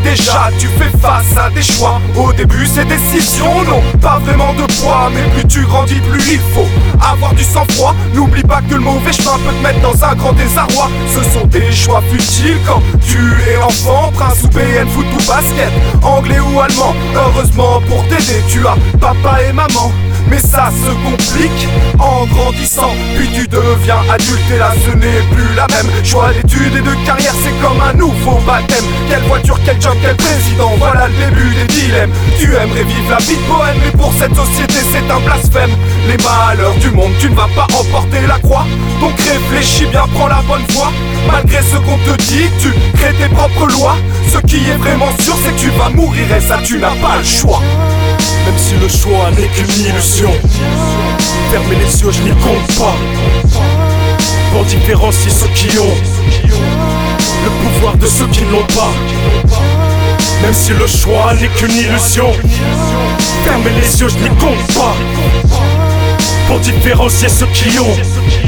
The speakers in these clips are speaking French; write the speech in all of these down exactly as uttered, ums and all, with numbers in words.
Déjà tu fais face à des choix. Au début ces décisions n'ont pas vraiment de poids, mais plus tu grandis plus il faut avoir du sang-froid. N'oublie pas que le mauvais chemin peut te mettre dans un grand désarroi. Ce sont des choix futiles quand tu es enfant. Prince ou P N, foot ou basket, anglais ou allemand. Heureusement pour t'aider tu as papa et maman. Mais ça se complique en grandissant. Puis tu deviens adulte et là ce n'est plus la même. Choix d'études et de carrière, c'est comme un nouveau baptême. Quelle voiture, quel job, quel président, voilà le début des dilemmes. Tu aimerais vivre la vie de bohème, mais pour cette société c'est un blasphème. Les malheurs du monde, tu ne vas pas emporter la croix. Donc réfléchis bien, prends la bonne voie. Malgré ce qu'on te dit, tu crées tes propres lois. Ce qui est vraiment sûr, c'est que tu vas mourir et ça tu n'as pas le choix. Même si le choix n'est qu'une illusion, fermer les yeux je n'y compte pas. Pour différencier ceux qui ont le pouvoir de ceux qui ne l'ont pas. Même si le choix n'est qu'une illusion, fermer les yeux je n'y compte pas. Pour différencier ceux qui ont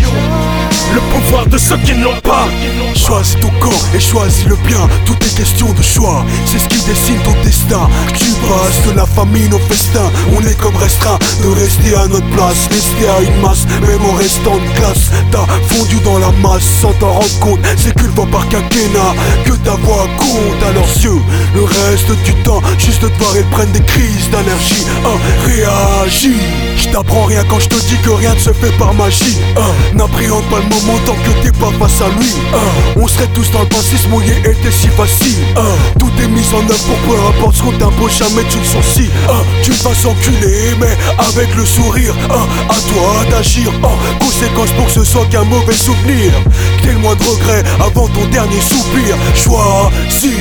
le pouvoir de ceux qui ne l'ont pas. Choisis ton corps et choisis le bien. Tout est question de choix, c'est ce qui dessine ton destin. Tu passes de la famine au festin. On est comme restreint de rester à notre place, rester à une masse, même en restant de classe. T'as fondu dans la masse sans t'en rendre compte. C'est qu'une voix par quinquennat que ta voix compte à leurs yeux. Le reste du temps, juste de te voir, ils prennent des crises d'allergie. Hein, réagis. Je t'apprends rien quand je te dis que rien ne se fait par magie. Hein, n'appréhende pas le moment tant que t'es pas face à lui. Hein, on serait tous dans le passé, se mouiller était si facile. Hein, tout est mis en œuvre pour peu importe ce qu'on t'impose, jamais tu ne sourcils. Hein, tu vas s'enculer mais avec le sourire. Hein, à toi d'agir. Hein, conséquence pour que ce soit qu'un mauvais souvenir. T'aies le moindre regret avant ton dernier soupir. Choisis.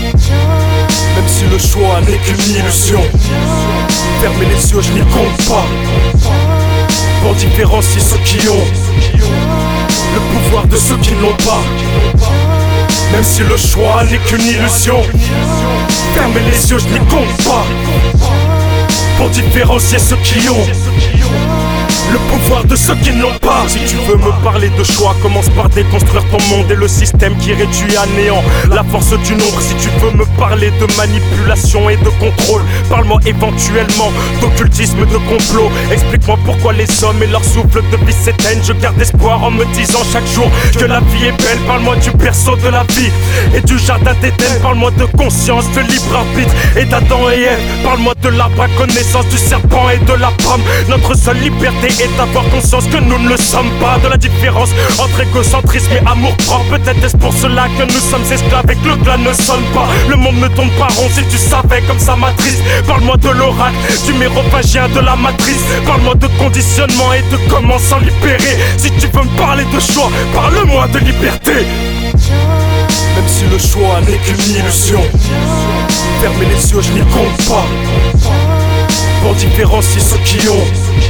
Même si le choix n'est qu'une illusion, fermer les yeux je n'y compte pas. Pour différencier ceux qui ont le pouvoir de ceux qui ne l'ont pas. Même si le choix n'est qu'une illusion, fermer les yeux je n'y compte pas. Pour différencier ceux qui ont le pouvoir de ceux qui ne l'ont pas. Si tu veux me parler de choix, commence par déconstruire ton monde et le système qui réduit à néant la force du nombre. Si tu veux me parler de manipulation et de contrôle, parle-moi éventuellement d'occultisme, de complot. Explique-moi pourquoi les hommes et leur souffle de vie s'éteignent. Je garde espoir en me disant chaque jour que la vie est belle. Parle-moi du berceau de la vie et du jardin d'Éden. Parle-moi de conscience, de libre arbitre et d'Adam et Ève. Parle-moi de l'arbre à connaissance, du serpent et de la pomme. Notre seule liberté est d'avoir conscience que nous ne le sommes pas. De la différence entre égocentrisme et amour propre. Peut-être est-ce pour cela que nous sommes esclaves et que le glas ne sonne pas. Le monde ne tourne pas rond si tu savais comme ça m'attriste. Parle-moi de l'oracle, du mérophagien, de la matrice. Parle-moi de conditionnement et de comment s'en libérer. Si tu veux me parler de choix, parle-moi de liberté. Même si le choix n'est qu'une illusion, fermer les yeux je n'y compte pas. Pour différencier ceux qui ont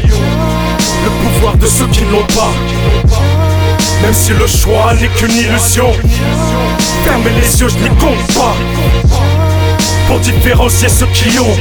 le pouvoir de ceux qui ne l'ont pas. Même si le choix n'est qu'une illusion, fermer les yeux je n'y compte pas. Pour différencier ceux qui ont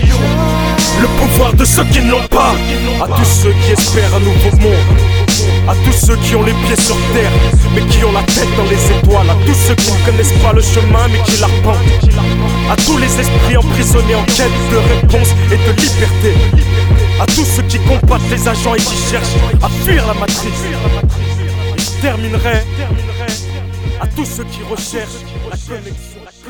le pouvoir de ceux qui ne l'ont pas. À tous ceux qui espèrent un nouveau monde, à tous ceux qui ont les pieds sur terre mais qui ont la tête dans les étoiles. À tous ceux qui ne connaissent pas le chemin mais qui l'arpentent. À tous les esprits emprisonnés en quête de réponse et de liberté. À tous ceux qui combattent les agents et qui cherchent à fuir la matrice. Et je terminerai à tous ceux qui recherchent la connexion.